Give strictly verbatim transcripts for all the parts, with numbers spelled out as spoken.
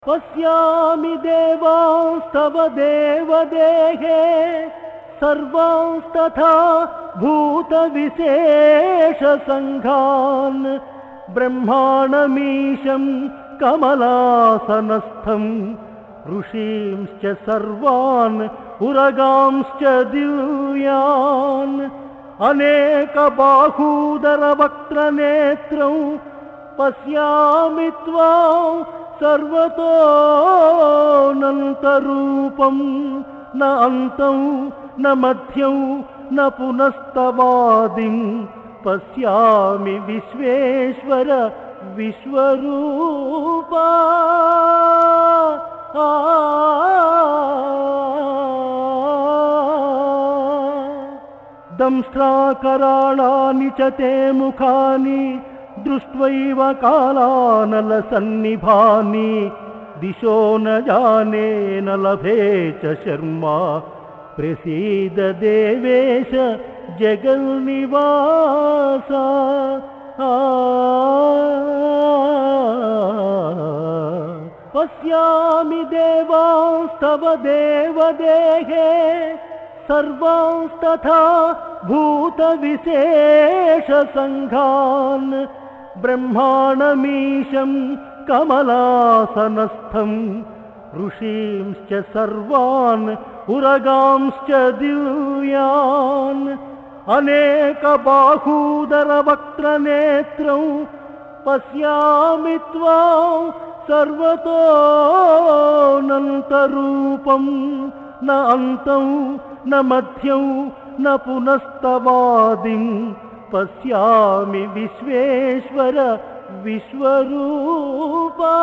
पश्यामि देवांस्तव देवदेहे सर्वांस्तथा भूतविशेषसङ्घान् ब्रह्माणमीशं कमलासनस्थं ऋषींश्च सर्वान् उरगांश्च दिव्यान् अनेकबाहूदरवक्त्रनेत्रं पश्यामि त्वां सर्वतोऽनन्तरूपं न अन्तं न मध्यं न पुनस्तवादिं पश्यामि विश्वेश्वर विश्वरूपा। दंष्ट्राकराळानि च ते मुखानि दृष्ट्वैव कालानलसन्निभानि दिशो न जाने न लभे च शर्मा प्रसीद देवेश जगन्निवासा। पश्यामि देवांस्तव देवदेहे सर्वांस्तथा भूतविशेषसङ्घान् ब्रह्माणमीशं कमलासनस्थं ऋषींश्च सर्वान् उरगांश्च दिव्यान् अनेकबाहूदरवक्त्रनेत्रं पश्यामि त्वां सर्वतोऽनन्तरूपं न अन्तं न मध्यं न पुनस्तवादिं पश्यामि विश्वेश्वर विश्वरूपा।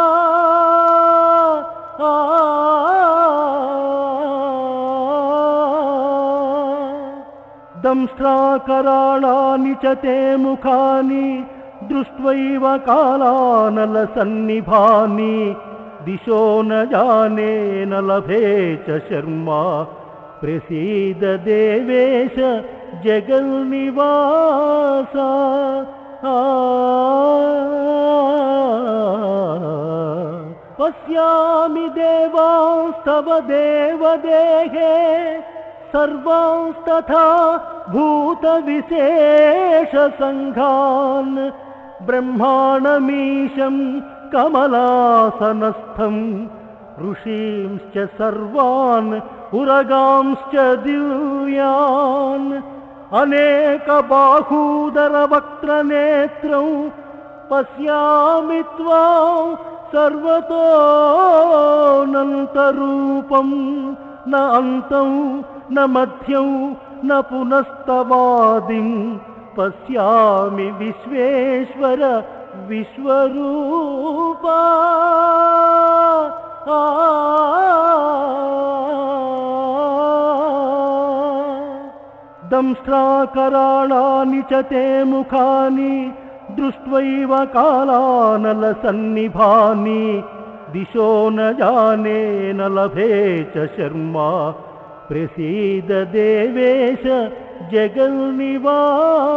दंष्ट्राकराळानि च ते मुखानि दृष्ट्वैव कालानलसन्निभानि दिशो न जाने न लभे च शर्मा प्रसीद देवेश जगन्निवासा। पश्यामि देवांस्तव देवदेहे सर्वांस्तथा भूतविशेषसङ्घान् ब्रह्माणमीशं कमलासनस्थं ऋषींश्च सर्वान् उरगांश्च दिव्यान् अनेकबाहूदरवक्त्रनेत्रं पश्यामि त्वां सर्वतोऽनन्तरूपं न अन्तं न मध्यं न पुनस्तवादिं पश्यामि विश्वेश्वर विश्वरूपा। दंष्ट्राकराळानि च ते मुखानि दृष्ट्वैव कालानलसन्निभानि दिशो न जाने न लभे च शर्मा प्रसीद देवेश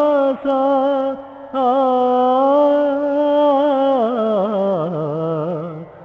जगन्निवासा।